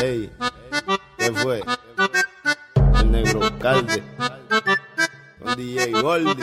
Ey, ¿qué fue? El negro Calde con DJ Goldie.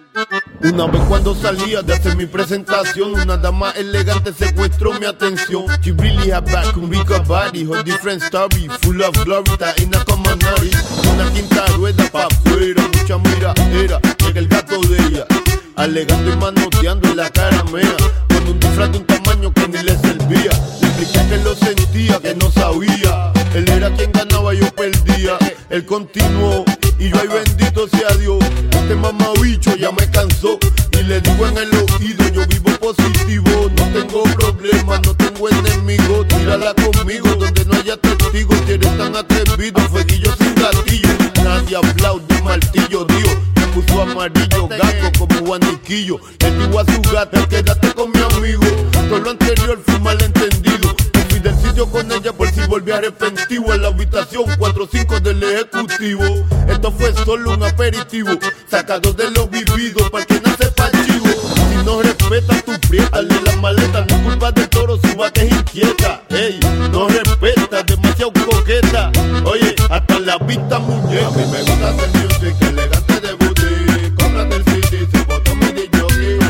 Una vez cuando salía de hacer mi presentación, una dama elegante secuestró mi atención. She really had back, un rica body, her different story, full of glory, taína con manari. Una quinta rueda pa' afuera, mucha mira era, llega el gato de ella, alegando y manoteando en la cara mea, con un disfraz de un tamaño que ni le servía. Le expliqué que lo sentía, que no sabía, él era quien ganaba, yo perdía. Él continuó y yo, ay bendito sea Dios, este mamabicho ya me cansó. Y le digo en el oído, yo vivo positivo, no tengo problemas, no tengo enemigos. Tírala conmigo donde no haya testigos, si eres tan atrevido, fueguillo sin gatillo. Nadie aplaude, martillo, Dios me puso amarillo, gato como guaniquillo. Le digo a su gata, quédate con mi amigo, todo lo anterior fue malentendido. Me fui del sitio con ella por si volví arrepentivo. En la habitación 4-5 del ejecutivo, esto fue solo un aperitivo, sacado de lo vivido, para que no sepa chivo. Si no respetas tu prieta, hazle la maleta, no es culpa del toro, su vaca es inquieta. Ey, no respeta, demasiado coqueta, oye, hasta la vista muñeca. A mí me gusta hacer music, elegante de booty, cómprate el CD, se botó mi DJ,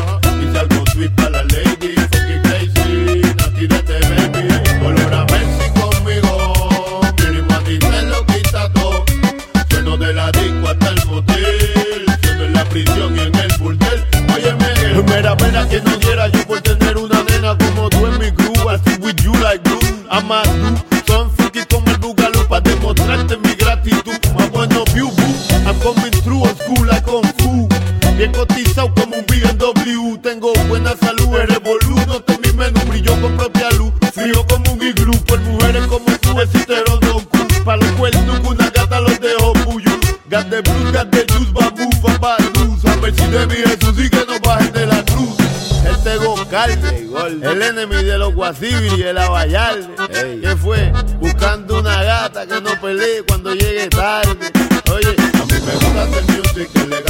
y salgo sweet para la lady, funky crazy, Nati de baby, olor a Messi conmigo, Miri Martínez lo quita todo, sueno de la disco hasta el motel, sueno en la prisión y en el burdel. Óyeme, mera que no diera yo por tener una nena como tú en mi groove, así with you like glue. I'm a do, son funky como el Boogaloo, pa' demostrarte mi gratitud. Más bueno view, boo, I'm coming through on school like Kung Fu, bien cotizado como un BMW. Tengo buena salud, el revolú, no te mi menú, brillo con propia luz, frío como un iglú. Por mujeres como tú, existe Rodoku, pa' los cuernos una gata los dejo puyo. Got the blues, got the juice, babu, papá, luz. A ver si de mi Jesús y que no bajen de la cruz. Este Gocalde, el enemy de los Guasibiri, el Abayalde. ¿Qué fue? Buscando una gata que no pelee cuando llegue tarde. Oye, a mí me gusta hacer music,